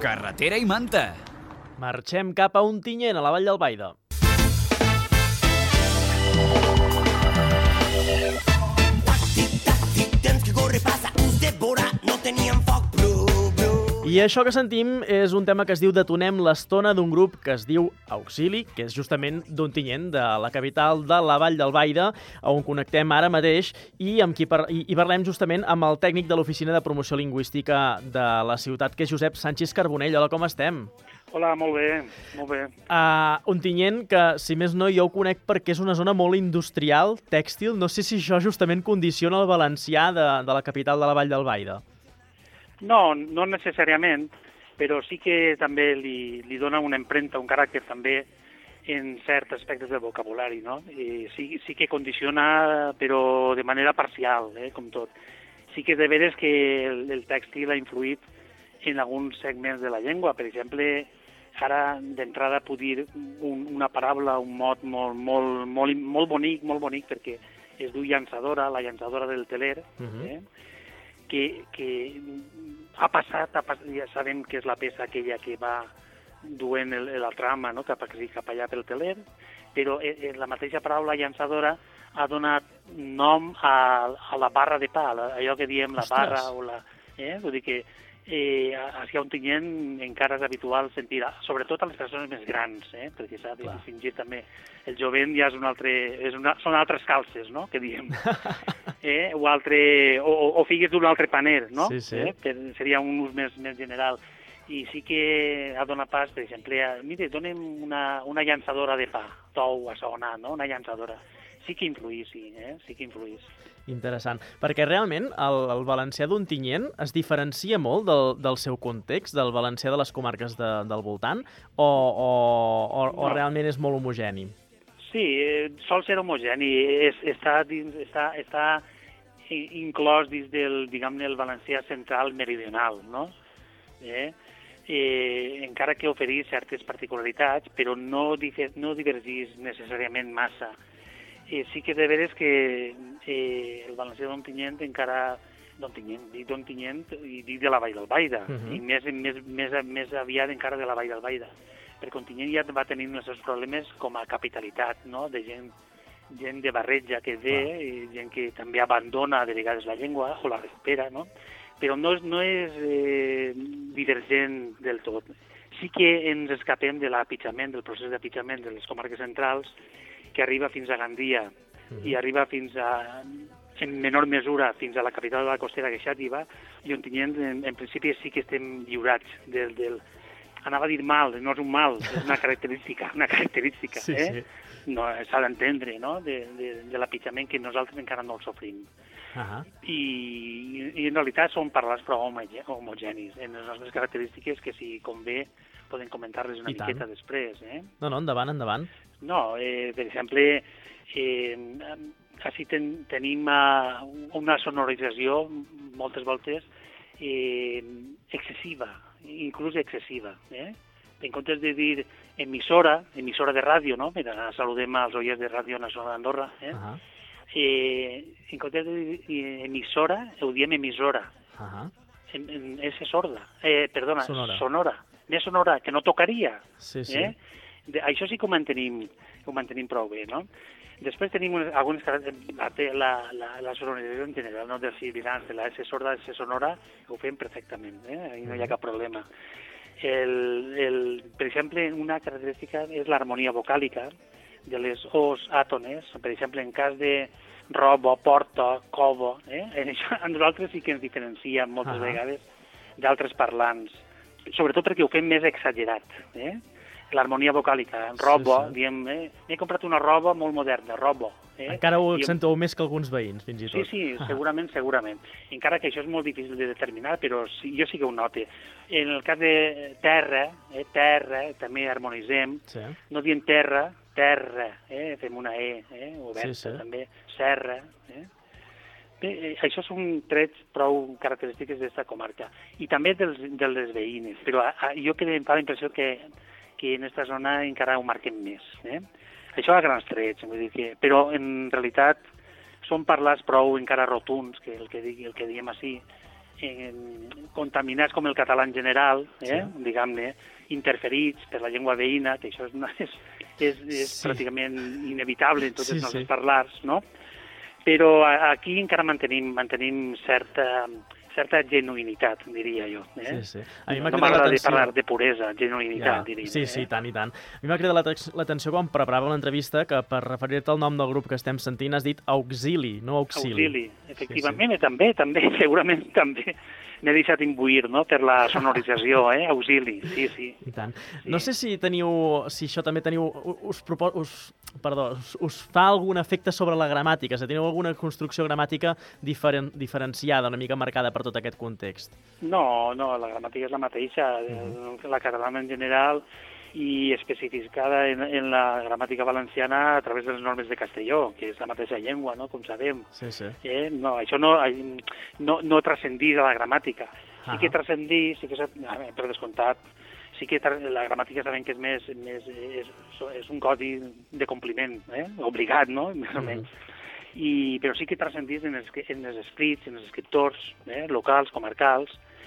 Carretera i manta. Marxem cap a Ontinyent, a la Vall d'Albaida. I això que sentim és un tema que es diu Detonem l'estona, d'un grup que es diu Auxili, que és justament d'Ontinyent, de la capital de la Vall d'Albaida, on connectem ara mateix i parlem justament amb el tècnic de l'Oficina de Promoció Lingüística de la ciutat, que és Josep Sánchez Carbonell. Hola, com estem? Hola, molt bé, molt bé. Ontinyent, que si més no jo ho conec perquè és una zona molt industrial, tèxtil, no sé si això justament condiciona el valencià de la capital de la Vall d'Albaida. No, no necessàriament, però sí que també li dona una empremta, un caràcter també en certs aspectes del vocabulari, no? I sí que condiciona, però de manera parcial, com tot. Sí que de veres que el tèxtil ha influït en alguns segments de la llengua. Per exemple, ara d'entrada puc dir una paraula, un mot molt bonic, perquè es diu llançadora, la llançadora del teler, que ha passat, ja sabem que és la peça aquella que va duent la trama, no? cap allà pel teler, però la mateixa paraula llançadora ha donat nom a la barra de pa, allò que diem la barra o la... Vull dir que així a Ontinyent encara és habitual sentir, sobretot a les persones més grans, perquè s'ha de distingir també. El jovent ja són altres calces, no?, que diem. O figues d'un altre paner, no? Sí. Seria un ús més general. I sí que ha donat pas, per exemple, mira, donem una llançadora de pa, tou assonat, no?, una llançadora. Sí que influís, sí que influís. Interessant, perquè realment el valencià d'Ontinyent es diferencia molt del seu context, del valencià de les comarques del voltant, o realment és molt homogeni? Sí, sol ser homogeni, està inclòs dins del, diguem-ne, el valencià central meridional, no? Encara que oferís certes particularitats, però no divergís necessàriament massa. Sí que de veres que el valencià d'Ontinyent encara... d'Ontinyent i dic de la Vall d'Albaida, i més aviat encara de la Vall d'Albaida, perquè Ontinyent ja va tenir els seus problemes com a capitalitat, no?, de gent de barreja que ve, i gent que també abandona de vegades la llengua o la recupera, no? Però no és divergent del tot. Sí que ens escapem de l'apitjament, del procés d'apitjament de les comarques centrals, que arriba fins a Gandia i arriba fins a, en menor mesura, fins a la capital de la costera, que és Xàtiva, i Ontinyent, en principi, sí que estem lliurats del... Anava a dir mal, no és un mal, és una característica, sí. No, s'ha d'entendre, no?, de l'apitjament que nosaltres encara no el sofrim. I en realitat són parlats prou homogenis en les nostres característiques, que si convé podem comentar-les una miqueta després. No, endavant. No, per exemple, així tenim una sonorització, moltes voltes, excessiva, inclús excessiva. En comptes de dir emissora de ràdio, no? Mira, saludem als oients de Ràdio Nacional d'Andorra. En comptes de dir emissora, ho diem emissora. És sorda. Perdona, sonora. Més sonora, que no tocaria. Sí. Això sí que ho mantenim prou bé, no? Després tenim algunes la sonorització en general, no dels sibilants, de la S sorda, S sonora, ho fem perfectament, ahí no hi ha cap problema. Per exemple, una característica és l'harmonia vocàlica de les os àtones, per exemple, en cas de robo, porta, cobo, a nosaltres sí que ens diferencia moltes vegades d'altres parlants, sobretot perquè ho fem més exagerat, l'harmonia vocàlica, robo, diem, he comprat una roba molt moderna, robo. Encara ho accentueu més que alguns veïns, fins i tot. Sí, segurament. Encara que això és molt difícil de determinar, però jo sí que ho noto. En el cas de terra, també harmonitzem, no diem terra, fem una oberta, també, serra. Bé, això són trets prou característiques d'aquesta comarca. I també dels veïnes, però jo que em fa la impressió que en aquesta zona encara ho marquem més. Això a grans trets, vull dir que... Però en realitat són parlats prou encara rotuns, que el que diem així, contaminats com el català en general, diguem-ne, interferits per la llengua veïna, que això és pràcticament inevitable en tots els nostres parlars, no? Però aquí encara mantenim certa genuïnitat, diria jo. A mi no m'agrada parlar de puresa, genuïnitat, diria. Sí, tant i tant. A mi m'ha cridat l'atenció quan preparava l'entrevista que per referir-te al nom del grup que estem sentint has dit Auxili, no Auxili. Auxili, efectivament, també, segurament també. M'he deixat imbuir, no?, per la sonorització, Auxili, sí. I tant. No sé si això també teniu... Us fa algun efecte sobre la gramàtica? Si teniu alguna construcció gramàtica diferenciada, una mica marcada per tot aquest context? No, la gramàtica és la mateixa. La catalana en general i especificada en la gramàtica valenciana a través de les normes de Castelló, que és la mateixa llengua, no?, com sabem. Sí. No, això no transcendís a la gramàtica. Sí que transcendís, per descomptat, sí que la gramàtica sabem que és un codi de compliment, obligat, no?, més o menys. Però sí que transcendís en els escrits, en els escriptors locals, comarcals,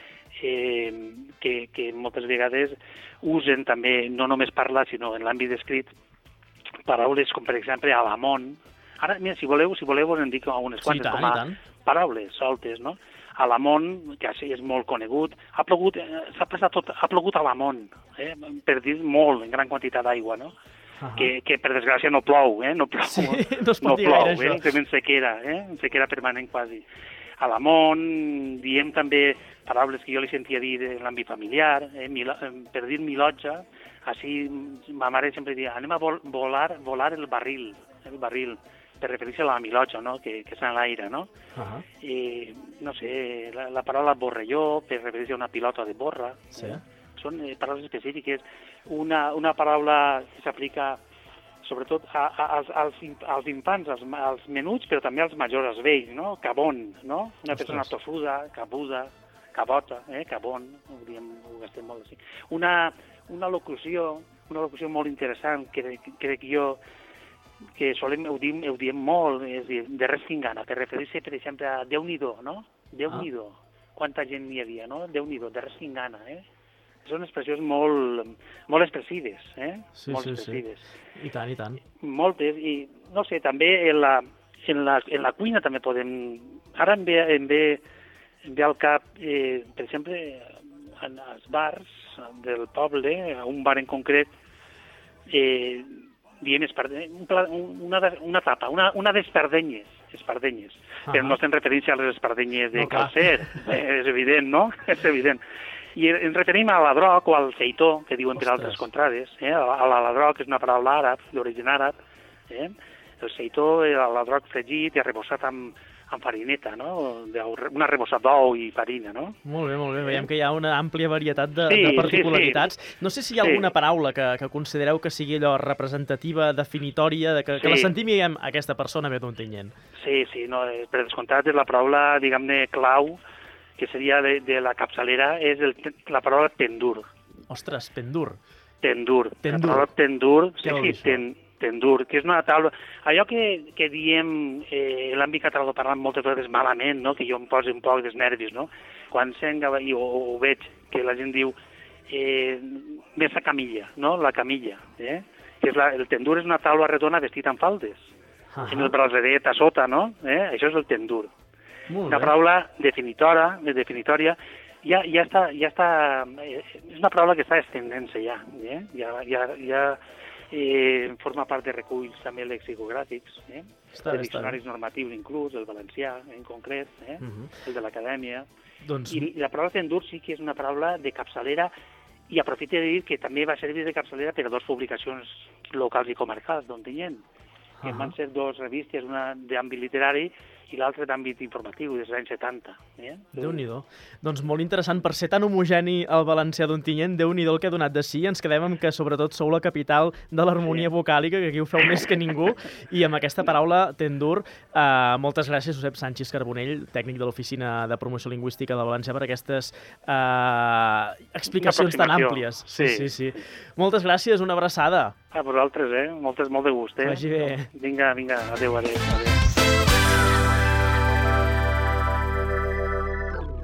que moltes vegades usen també, no només parlar, sinó en l'àmbit escrit, paraules com, per exemple, Alamón. Ara, mira, si voleu, us en dic unes quantes com a paraules soltes, no? Alamón, que és molt conegut, ha plogut Alamón, per dir molt, en gran quantitat d'aigua, no? Que per desgràcia no plou, no plou. Sí, no es pot dir gaire, això. Estem en sequera permanent quasi. Alamón, diem també paraules que jo li sentia dir en l'àmbit familiar, per dir milotja, així ma mare sempre deia, anem a volar el barril, per referir-se a la milotja, no?, que està en l'aire, no? No sé, la paraula borrelló, per referir-se a una pilota de borra. Són paraules específiques. Una paraula que s'aplica sobretot als infants, als menuts, però també als majors, als vells, no? Cabón, no? Una persona tossuda, cabuda, cabota, cabón, ho gastem molt així. Una locució molt interessant, crec jo, que ho diem molt, és dir, de res tinc gana, per referir-se, per exemple, a Déu-n'hi-do, no? Déu-n'hi-do, quanta gent n'hi havia, no? Déu-n'hi-do, de res tinc gana, Són expressions molt expressives, molt expressives. I tant. Moltes, i no sé, també en la cuina també podem... Ara em ve al cap, per exemple, als bars del poble, a un bar en concret, diem una tapa, una d'espardenyes, però no estem referint a les espardenyes de calcer, és evident, no? És evident. I ens referim a l'adroc o al feitó, que diuen per altres contrades. L'adroc és una paraula àrab, d'origen àrab. El feitó, l'adroc fregit i arrebossat amb farineta, no? Un arrebossat d'ou i farina, no? Molt bé. Veiem que hi ha una àmplia varietat de particularitats. Sí. No sé si hi ha alguna paraula que considereu que sigui allò representativa, definitòria, que la sentim i diguem aquesta persona ve d'Ontinyent. Sí, per descomptat és la paraula, diguem-ne, clau, que seria de la capçalera, és la paraula tendur. Ostres, pendur. Tendur. La paraula tendur, tendur, que és una taula... Allò que diem en l'àmbit català parlant moltes vegades malament, no?, que jo em poso un poc dels nervis, no?, quan sent o veig que la gent diu més la camilla, no?, la camilla, que és el tendur és una taula redona vestida amb faldes, en el braseret a sota, no?, això és el tendur. Una paraula definitòria, ja està, és una paraula que està estendent-se ja forma part de reculls també lexicogràfics, de diccionaris normatius inclús, el valencià en concret, el de l'acadèmia. I la paraula tendur sí que és una paraula de capçalera, i aprofito de dir que també va servir de capçalera per a dues publicacions locals i comarcals d'Ontinyent, que van ser dues revistes, una d'àmbit literari i l'altre d'àmbit informatiu, des dels anys 70. Déu-n'hi-do. Doncs molt interessant, per ser tan homogeni el valencià d'Ontinyent, Déu-n'hi-do el que ha donat de si. Ens quedem amb que sobretot sou la capital de l'harmonia vocàlica, que aquí ho feu més que ningú, i amb aquesta paraula tendur, moltes gràcies, Josep Sanchis Carbonell, tècnic de l'Oficina de Promoció Lingüística de València, per aquestes explicacions tan àmplies. Sí. Moltes gràcies, una abraçada. A vosaltres, molt de gust. Vagi bé. Vinga, adéu.